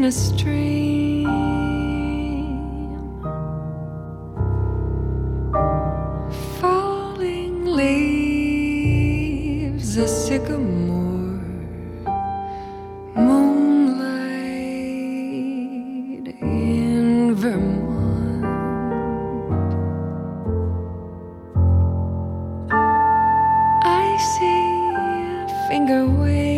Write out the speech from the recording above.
a stream, falling leaves, a sycamore, moonlight in Vermont. I see a finger wave